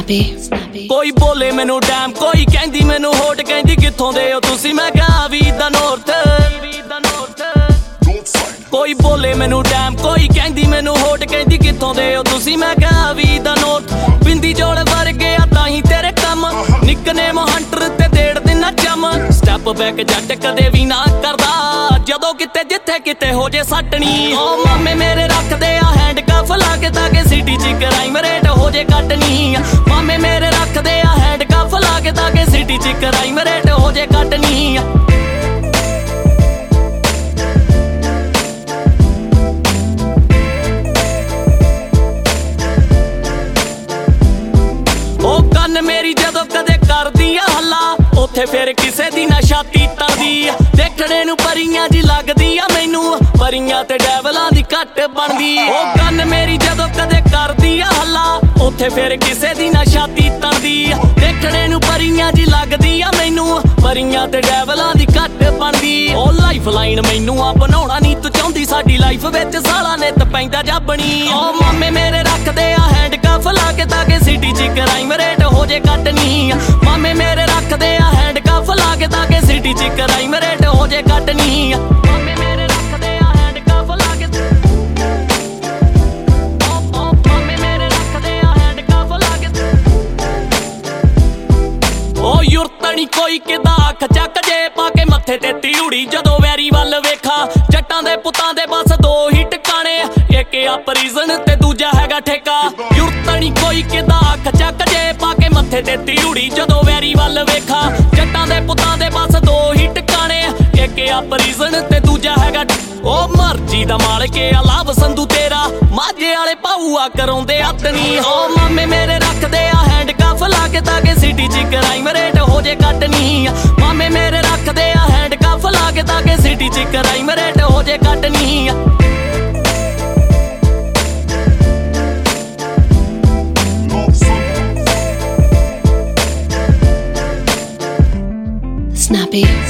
ਕੋਈ ਬੋਲੇ ਮੈਨੂੰ ਡੈਮ, ਕੋਈ ਕਹਿੰਦੀ ਮੈਨੂੰ ਹੋਟ, ਕਹਿੰਦੀ ਕਿੱਥੋਂ ਦੇ ਹੋ ਤੁਸੀਂ, ਮੈਂ ਕਿਹਾ ਵੀ ਦਾ ਨੌਰਥ। ਕੋਈ ਬੋਲੇ ਮੈਨੂੰ ਡੈਮ, ਕੋਈ ਕਹਿੰਦੀ ਮੈਨੂੰ ਹੋਟ, ਕਹਿੰਦੀ ਕਿੱਥੋਂ ਦੇ ਹੋ ਤੁਸੀਂ, ਮੈਂ ਕਿਹਾ ਵੀ ਦਾ ਨੌਰਥ। ਬਿੰਦੀ ਜੋੜ ਵਰਗੇ ਆ ਤਾਂ ਹੀ ਤੇਰੇ ਕੰਮ, ਨਿਕਨੇਮ ਹੰਟਰ ਤੇ ਦੇੜ ਦਿਨਾ ਚਮ। ਸਟੈਪ ਬੈਕ ਜੱਟ ਕਦੇ ਵੀ ਨਾ ਕਰਦਾ, ਜਦੋਂ ਕਿਤੇ ਜਿੱਥੇ ਕਿਤੇ ਹੋ ਜੇ ਸੱਟਣੀ। ਓ ਮਾਮੇ ਮੇਰੇ ਰੱਖਦੇ ਆ ਹੈਂਡ ਕਫ ਲਾ ਕੇ, ਤਾਂ ਕਿ ਸਿਟੀ ਚ ਕਰਾਈਮ ਰੇਟ ਹੋ ਜੇ ਕੱਟਣੀ। ਮਾਮੇ ਮੇਰੇ ਰੱਖਦੇ ਆ ਹੈਂਡ ਕਫ ਲਾ ਕੇ, ਤਾਂ ਕਿ ਸਿਟੀ ਚ ਕਰਾਈਮ ਰੇਟ ਹੋ ਜੇ ਕੱਟਣੀ। ਮੇਰੀ ਜਦੋਂ ਕਦੇ ਕਰਦੀ ਆ ਹੱਲਾ, ਉੱਥੇ ਫਿਰ ਕਿਸੇ ਦੀ ਨਾ ਛਾਤੀ ਤਲਦੀ। ਦੇਖਣੇ ਨੂੰ ਪਰੀਆਂ ਜੀ ਲੱਗਦੀ ਆ ਮੈਨੂੰ, ਪਰੀਆਂ ਤੇ ਡੈਵਲਾਂ ਦੀ ਘੱਟ ਬਣਦੀ। ਉਹ ਕੰਨ ਮੇਰੀ ਜਦੋਂ ਕਦੇ ਕਰਦੀ ਆ ਹੱਲਾ, ਉੱਥੇ ਫਿਰ ਕਿਸੇ ਦੀ ਨਾ ਛਾਤੀ ਤਲਦੀ। ਦੇਖਣੇ ਨੂੰ ਪਰੀਆਂ ਜੀ ਲੱਗਦੀ ਆ ਮੈਨੂੰ, ਪਰੀਆਂ ਤੇ ਡੈਵਲਾਂ ਦੀ ਘੱਟ ਬਣਦੀ। ਉਹ ਲਾਈਫ ਲਾਈਨ ਮੈਨੂੰ ਆ ਬਣਾਉਣਾ ਨਹੀਂ ਤੂੰ ਚਾਹੁੰਦੀ, ਸਾਡੀ ਲਾਈਫ ਵਿੱਚ ਸਾਲਾ ਨਿੱਤ ਪੈਂਦਾ ਜਾਬਣੀ। ਉਹ ਮਾਮੇ ਮੇਰੇ ਰੱਖਦੇ ਆ ਹੈਂਡ ਕਫ ਲਾ ਕੇ, ਤਾਂ ਕਿ ਸਿਟੀ ਚ ਕਰਾਈਮ ਰੇਟ ਹੋ ਜੇ ਕੱਟਣੀ। ਮਾਮੇ ਮੇਰੇ ਰੱਖਦੇ ਆ ਹੈਂਡ ਕਫ ਲਾ ਕੇ, ਤਾਂ ਕਿ ਸਿਟੀ ਚ ਕਰਾਈਮ ਰੇਟ ਹੋ ਜੇ ਕੱਟਣੀ। ਮਾਮੇ ਮੇਰੇ ਰੱਖਦੇ ਆ ਹੈਂਡ ਕਫ ਲਾ ਕੇ, ਮਾਮੇ ਮੇਰੇ ਰੱਖਦੇ ਆ ਹੈਂਡ ਕਫ ਲਾ ਕੇ। ਉਹ ਯੁਰਤਣੀ ਕੋਈ ਕਿਦਾ ਅੱਖ ਚੱਕ ਜੇ, ਪਾ ਕੇ ਮੱਥੇ ਤੇ ਤਿਉੜੀ ਜਦੋਂ ਵੈਰੀ ਵੱਲ ਵੇਖਾਂ। ਜੱਟਾਂ ਦੇ ਪੁੱਤਾਂ ਦੇ ਬਸ ਦੋ ਹੀ ਟਿਕਾਣੇ, ਇੱਕ ਆ ਪ੍ਰਿਜ਼ਨ ਤੇ ਦੂਜਾ ਹੈਗਾ ਠੇਕਾ। ਯੁਰਤਣੀ ਕੋਈ ਕਿਦਾ ਅੱਖ ਚੱਕ ਜੇ, ਪਾ ਕੇ ਮੱਥੇ ਤੇ ਤਿਉੜੀ ਜਦੋਂ ਵੈਰੀ ਵੱਲ ਵੇਖਾਂ। ਜੱਟਾਂ ਦੇ ਪੁੱਤਾਂ ਦੇ ਬਸ ਦੋ ਹੀ ਟਿਕਾਣੇ, ਇੱਕ ਆ ਪ੍ਰਿਜ਼ਨ ਤੇ ਦੂਜਾ ਹੈਗਾ। ਉਹ ਮਰਜੀ ਦਾ ਮਾਲਕ ਆ ਲਾਭ ਸੰਧੂ ਤੇਰਾ, ਮਾਝੇ ਵਾਲੇ ਭਾਊਆ ਕਰਾਉਂਦੇ ਆਤਣੀ। ਉਹ ਮਾਮੇ ਮੇਰੇ ਰੱਖਦੇ ਆ ਹੈਂਡ ਕਫ ਲਾ ਕੇ, ਤਾਂ ਕਿ ਸਿਟੀ ਚ ਕਰਾਈਮ ਰੇਟ ਹੋ ਜੇ ਕੱਟਣੀ। ਮਾਮੇ ਮੇਰੇ ਰੱਖਦੇ ਆ ਹੈਂਡ ਕਫ ਲਾ ਕੇ, ਤਾਂ ਕਿ ਸਿਟੀ ਚ ਕਰਾਈਮ ਰੇਟ ਹੋ ਜੇ ਕੱਟਣੀ। Snappy.